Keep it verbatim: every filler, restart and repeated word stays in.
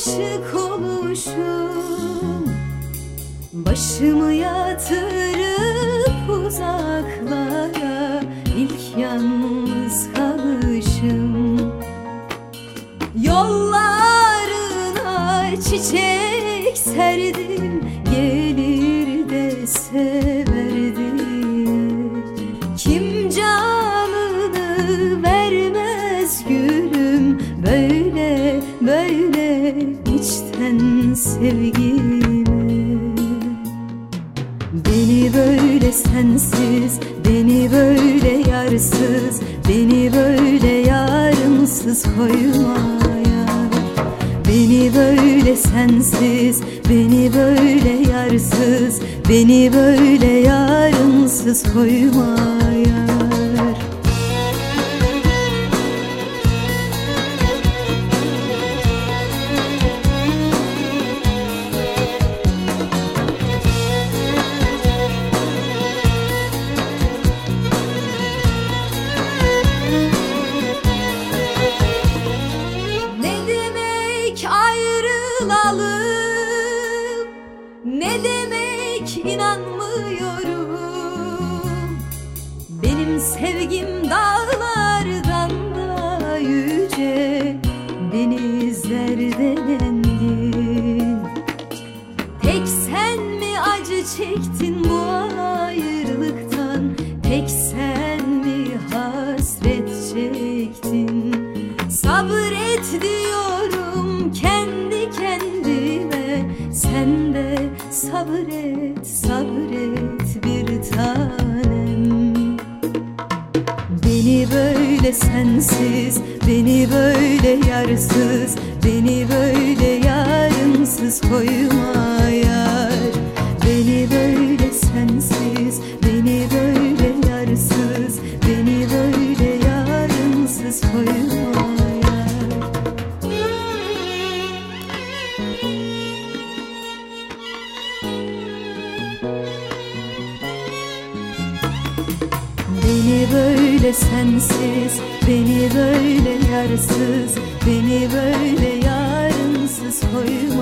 aşık oluşum, başımı yatırıp uzaklara ilk yalnız kalışım. Yollarına çiçek serdim, gelir de severdim. Kim canını vermez gülüm, böyle böyle içten sevgime. Beni böyle sensiz, beni böyle yarsız, beni böyle yarımsız koyma yar. Beni böyle sensiz, beni böyle yarsız, beni böyle yarımsız koyma yar. Ayrılalım, ne demek inanmıyorum. Benim sevgim dağlardan da yüce, denizlerden engin. Tek sen mi acı çektin bu ayrılıktan, tek sen mi hasret çektin? Sabret diyorum kendi kendime, sen de sabret, sabret bir tanem. Beni böyle sensiz, beni böyle yarsız, beni böyle yarımsız koyma yar. Beni böyle sensiz, beni böyle yarsız, beni böyle yarımsız koyma. Beni böyle sensiz, beni böyle yarsız, beni böyle yarımsız koyma.